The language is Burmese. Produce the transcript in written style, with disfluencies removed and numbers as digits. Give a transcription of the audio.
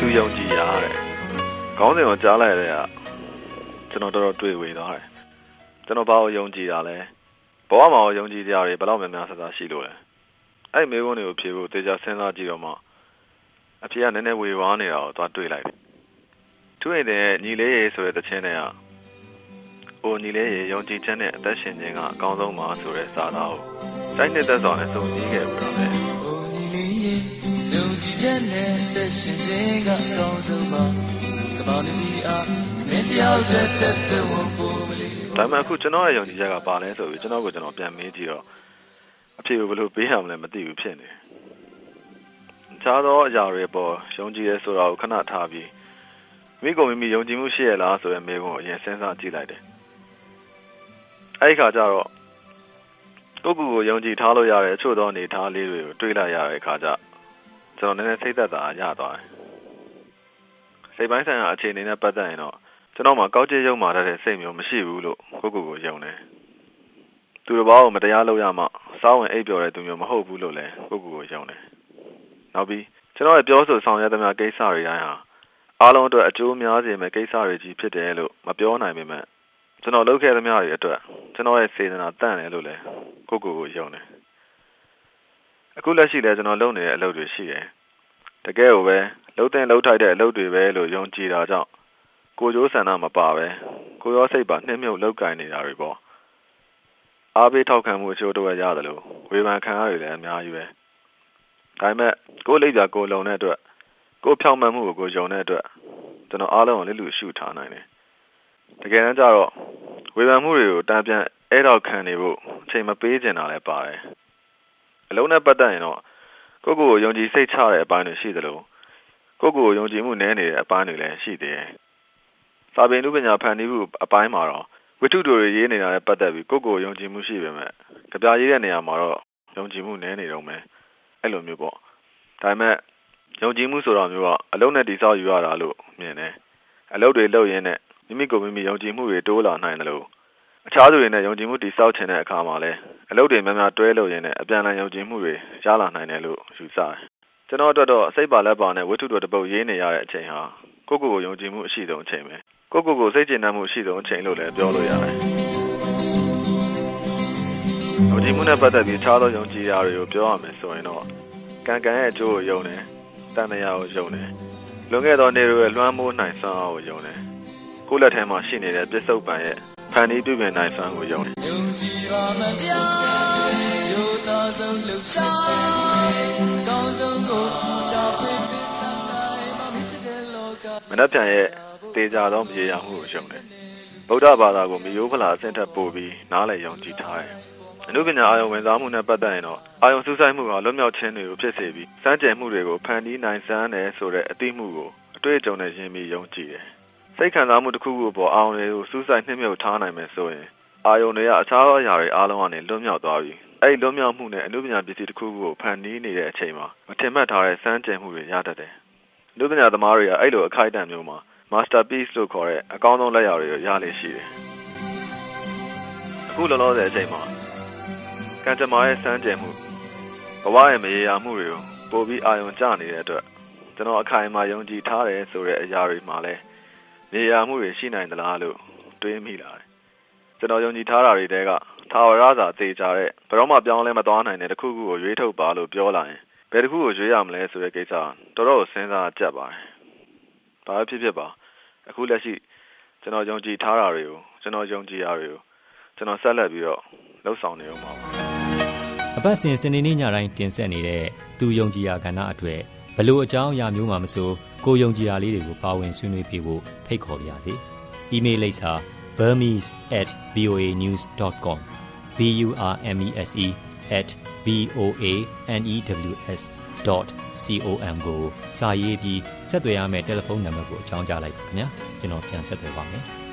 ယုံကြည်ရတယ်ခေါင်းစဉ်ကိုကြားလိုက်တဲ့ကကျွန်တော်တော်တော်တွေ့ဝေသွားတယ်ကျွန်တော်ဘာကိုယုံကြည်တာလဲဘဝမှာယုံကြည်ကြရတယ်ဘယ်လောက်များများဆဆရှိလို့လဲအဲ့မေးခွန်းတွေကိုဖြေဖို့တေချာစဉ်းစားကြည့်တော့မှအဖြေကနည်းနည်းဝေဝါးနေတာကိုသွားတွေ့လိုက်တယ်သူ့ရဲ့ညီလေးရေဆိုတဲ့တခြင်းတွေကညီလေးရေယုံကြည်ချက်နဲ့အသက်ရှင်ခြင်းကအကောင်းဆုံးပါဆိုတဲ့စာသားကိုတိုင်းနှစ်သက်စွာနဲ့စုံစည်းခဲ့ပြီးတော့လေညီလေးရေယုံကြည်ချက်နဲ့အသက်ရှင်ခြင်းကအကောင်းဆုံးပါကပောင်းကြီးအားမင်းတယောက်တည်းတဲ့ဝန်ပို့မလေးဒါမှအခုကျွန်တော်ရဲ့ယုံကြည်ချက်ကပါလဲဆိုပြီးကျွန်တော်ပြန်မေးကြည့်တော့အဖြေကိုဘယ်လိုပေးရမလဲမသိဘူးဖြစ်နေခြားသောအရာတွေပေါ်ယုံကြည်ရဲဆိုတာကိုခဏထားပြီးမိကိုမိယုံကြည်မှုရှိရလားဆိုတဲ့မေးခွန်းကိုအရင်စဉ်းစားကြည့်လိုက်တယ်အဲ့ဒီခါကျတော့ကိုယ့်ကိုယ်ကိုယုံကြည်ထားလို့ရတဲ့အချို့သောအနေထားလေးတွေကိုတွေးလိုက်ရတဲ့အခါကျကျွန်တော်နည်းနည်းစိတ်သက်သာရသွားတယ်စိတ်ပိုင်းဆိုင်ရာအခြေအနေနဲ့ပတ်သက်ရင်တော့ကျွန်တော်မှာကောက်ကျစ်ရုံမာတဲ့စိတ်မျိုးမရှိဘူးလို့ကိုယ့်ကိုယ်ကိုယုံတယ်သူတစ်ပါးကိုမတရားလုပ်ရမှစားဝင်အိပ်ပျော်တဲ့သူမျိုးမဟုတ်ဘူးလို့လည်းကိုယ့်ကိုယ်ကိုယုံတယ်နောက်ပြီးကျွန်တော်ရဲ့ပြောဆိုဆောင်ရွက်သမျှကိစ္စတွေတိုင်းဟာအားလုံးအတွက်အကျိုးများစေမယ့်ကိစ္စတွေကြီးဖြစ်တယ်လို့မပြောနိုင်ပေမဲ့ကျွန်တော်လုပ်ခဲ့သမျှတွေအတွက်ကျွန်တော်ရဲ့စေတနာတန့်တယ်လို့လည်းကိုယ့်ကိုယ်ကိုယုံတယ်အခုလက်ရှိလည်းကျွန်တော်လုပ်နေတဲ့အလုပ်တွေရှိတယ်တကယ်ကိုပဲလှုပ်တဲ့လှုပ်ထိုက်တဲ့အလုပ်တွေပဲလို့ယုံကြည်တာကြောင့်ကိုကြိုးဆန္ဒမပါပဲကိုရောစိတ်ပါနှိမ့်မြုပ်လောက်ကင်နေတာတွေပေါ့အားပေးထောက်ခံမှုအချို့တော့ရတယ်လို့ဝေဖန်ခံရတွေလည်းအများကြီးပဲဒါပေမဲ့ကိုလိပ်ပြကိုလုံတဲ့အတွက်ကိုဖြောင်းမှန်မှုကိုယုံတဲ့အတွက်ကျွန်တော်အားလုံးကိုလစ်လူရှုထားနိုင်တယ်တကယ်တမ်းကျတော့ဝေဖန်မှုတွေကိုတန်ပြန်အဲ့တော့ခံနေဖို့အချိန်မပေးချင်တာလည်းပါတယ်အလုံးနဲ့ပတ်သက်ရင်တော့ကိုယ့်ကိုယ်ယုံကြည်စိတ်ချတဲ့အပိုင်းတွေရှိသလိုကိုယ့်ကိုယ်ယုံကြည်မှုနည်းနေတဲ့အပိုင်းတွေလည်းရှိသေးတယ်စာပေနုပညာဖန်တီးမှုအပိုင်းမှာတော့ဝိထုတွေရေးနေတာနဲ့ပတ်သက်ပြီးကိုယ့်ကိုယ်ယုံကြည်မှုရှိပေမဲ့ကြပြရေးတဲ့နေရာမှာတော့ယုံကြည်မှုနည်းနေတော့မယ်အဲ့လိုမျိုးပေါ့ဒါပေမဲ့ယုံကြည်မှုဆိုတာမျိုးကအလုံးနဲ့တည်ဆောက်ယူရတာလို့မြင်တယ်အလုပ်တွေလုပ်ရင်းနဲ့မိမိကိုယ်မိမိယုံကြည်မှုတွေတိုးလာနိုင်တယ်လို့အခြားသူတွေနဲ့ယုံကြည်မှုတည်ဆောက်ခြင်းတဲ့အခါမှာလည်းအလုပ်တွေများများတွဲလုပ်ရင်းနဲ့အပြန်အလှန်ယုံကြည်မှုတွေရလာနိုင်တယ်လို့ယူဆတယ်ကျွန်တော်အတွက်တော့စိတ်ပါလက်ပါနဲ့ဝိထုတွေတစ်ပုတ်ရေးနေရတဲ့အချိန်ဟာကိုယ့်ကိုယ်ကိုယုံကြည်မှုအရှိဆုံးအချိန်ပဲကိုယ့်ကိုယ်ကိုစိတ်ကျေနပ်မှုအရှိဆုံးအချိန်လို့လည်းပြောလို့ရတယ်ယုံကြည်မှုနဲ့ပတ်သက်ပြီးအခြားသောယုံကြည်ရာတွေကိုပြောရမယ်ဆိုရင်တော့ကံရဲ့အကျိုးကိုယုံတယ်တန်တရားကိုယုံတယ်လွန်ခဲ့သောနေ့တွေလွှမ်းမိုးနိုင်စွမ်းအားကိုယုံတယ်ကိုယ့်လက်ထဲမှာရှိနေတဲ့ပစ္စုပန်ရဲ့ဖန်တီးပြုပြင်နိုင်စွမ်းကိုယုံတယ်ယုံကြည်ပါမတရားရိုးသားဆုံးလှူရှာကောင်းဆုံးကိုရှာဖွေပစ္စတိုင်းမှာမြစ်တဲ့လောကမနှက်ပြန်ရဲ့တေချာသောမြေယာမှုကိုယုံတယ်ဗုဒ္ဓဘာသာကိုမျိုးဖလာအဆင့်ထက်ပိုပြီးနားလည်ယုံကြည်ထားတယ်အနုပညာအာယုံဝင်စားမှုနဲ့ပတ်သက်ရင်တော့အာယုံစူးစိုက်မှုကလွတ်မြောက်ခြင်းတွေကိုဖြစ်စေပြီးစမ်းကြယ်မှုတွေကိုဖန်တီးနိုင်စမ်းတယ်ဆိုတဲ့အသိမှုကိုအတွေ့အကြုံနဲ့ရင်းပြီးယုံကြည်တယ်စိတ်ခံစားမှုတစ်ခုခုပေါ်အာယုံတွေကိုစူးစိုက်နှိမ့်မြုပ်ထားနိုင်မယ်ဆိုရင်အာယုံတွေကအခြားသောအရာတွေအားလုံးကနေလွတ်မြောက်သွားပြီးအဲ့ဒီလွတ်မြောက်မှုနဲ့အနုပညာပစ္စည်းတစ်ခုခုကိုဖန်တီးနေတဲ့အချိန်မှာမထင်မှတ်ထားတဲ့စမ်းကြယ်မှုတွေရတတ်တယ်အနုပညာသမားတွေကအဲ့လိုအခိုက်အတန့်မျိုးမှာ masterpiece လို့ခေါ်တဲ့အကောင်းဆုံးလက်ရာတွေကိုရလေရှိတယ်အခုလောလောဆယ်အချိန်မှာကံကြမ္မာရဲ့စမ်းကြယ်မှုဘဝရဲ့မရေရာမှုတွေကိုပိုပြီးအာရုံကျနေတဲ့အတွက်ကျွန်တော်အခိုင်အမာယုံကြည်ထားတယ်ဆိုတဲ့အရာတွေမှာလည်းနေရာမှုတွေရှိနိုင်သလားလို့တွေးမိလာတယ်ကျွန်တော်ယုံကြည်ထားတာတွေတဲကထာဝရစာသေချာတဲ့ဘယ်တော့မှပြောင်းလဲမသွားနိုင်တဲ့တစ်ခုခုကိုရွေးထုတ်ပါလို့ပြောလာရင်ဘယ်တစ်ခုကိုရွေးရမလဲဆိုတဲ့ကိစ္စတော်တော်စဉ်းစားကြက်ပါတယ်ဘာဖြစ်ပါအခုလက်ရှိကျွန်တော်ယုံကြည်ထားတာတွေကိုကျွန်တော်ယုံကြည်ရာတွေကိုကျွန်တော်ဆက်လက်ပြီးတော့လှုပ်ဆောင်နေအောင်ပါအပတ်စဉ်စနေနေ့ညတိုင်းတင်ဆက်နေတဲ့သူယုံကြည်ရာကဏ္ဍအတွက်ဘလို့အကြောင်းအရာမျိုးမှမဆိုကိုယုံကြည်ရာလေးတွေကိုပါဝင်ဆွေးနွေးပေးဖို့ဖိတ်ခေါ်ပါရစေ။ email လိပ်စာ burmese@voanews.com burmese@voanews.com ကိုစာရေးပြီးဆက်သွယ်ရမယ့်တယ်လီဖုန်းနံပါတ်ကိုအကြောင်းကြားလိုက်ပါခင်ဗျာ။ကျွန်တော်ပြန်ဆက်သွယ်ပါမယ်။